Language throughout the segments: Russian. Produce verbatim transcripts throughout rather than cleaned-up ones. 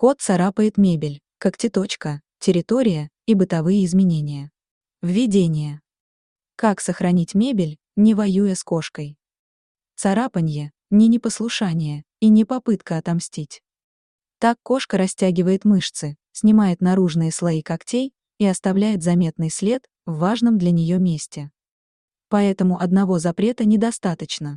Кот царапает мебель, когтеточка, территория и бытовые изменения. Введение. Как сохранить мебель, не воюя с кошкой? Царапанье – не непослушание и не попытка отомстить. Так кошка растягивает мышцы, снимает наружные слои когтей и оставляет заметный след в важном для нее месте. Поэтому одного запрета недостаточно.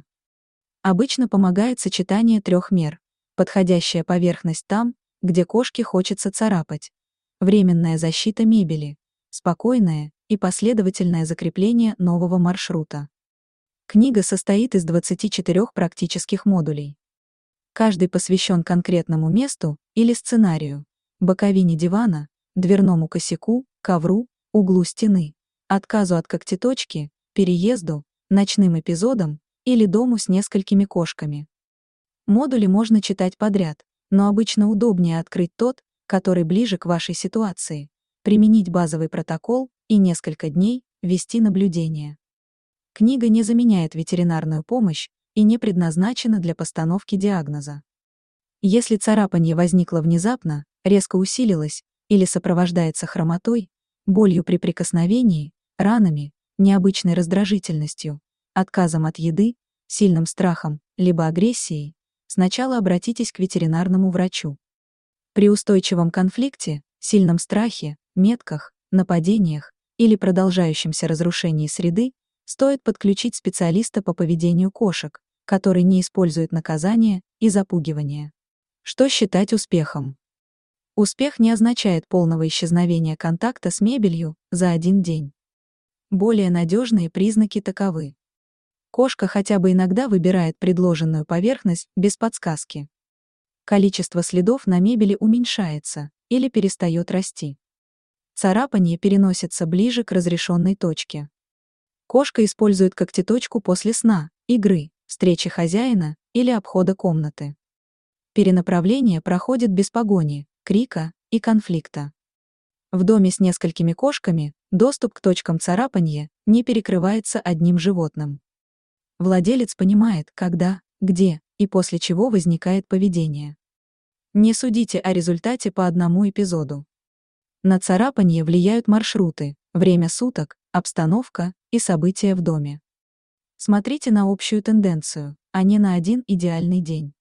Обычно помогает сочетание трех мер: подходящая поверхность там, где кошке хочется царапать, временная защита мебели, спокойное и последовательное закрепление нового маршрута. Книга состоит из двадцати четырёх практических модулей. Каждый посвящен конкретному месту или сценарию: боковине дивана, дверному косяку, ковру, углу стены, отказу от когтеточки, переезду, ночным эпизодам или дому с несколькими кошками. Модули можно читать подряд, но обычно удобнее открыть тот, который ближе к вашей ситуации, применить базовый протокол и несколько дней вести наблюдение. Книга не заменяет ветеринарную помощь и не предназначена для постановки диагноза. Если царапанье возникло внезапно, резко усилилось или сопровождается хромотой, болью при прикосновении, ранами, необычной раздражительностью, отказом от еды, сильным страхом, либо агрессией, сначала обратитесь к ветеринарному врачу. При устойчивом конфликте, сильном страхе, метках, нападениях или продолжающемся разрушении среды стоит подключить специалиста по поведению кошек, который не использует наказание и запугивание. Что считать успехом? Успех не означает полного исчезновения контакта с мебелью за один день. Более надежные признаки таковы. Кошка хотя бы иногда выбирает предложенную поверхность без подсказки. Количество следов на мебели уменьшается или перестает расти. Царапанье переносится ближе к разрешенной точке. Кошка использует когтеточку после сна, игры, встречи хозяина или обхода комнаты. Перенаправление проходит без погони, крика и конфликта. В доме с несколькими кошками доступ к точкам царапанья не перекрывается одним животным. Владелец понимает, когда, где и после чего возникает поведение. Не судите о результате по одному эпизоду. На царапанье влияют маршруты, время суток, обстановка и события в доме. Смотрите на общую тенденцию, а не на один идеальный день.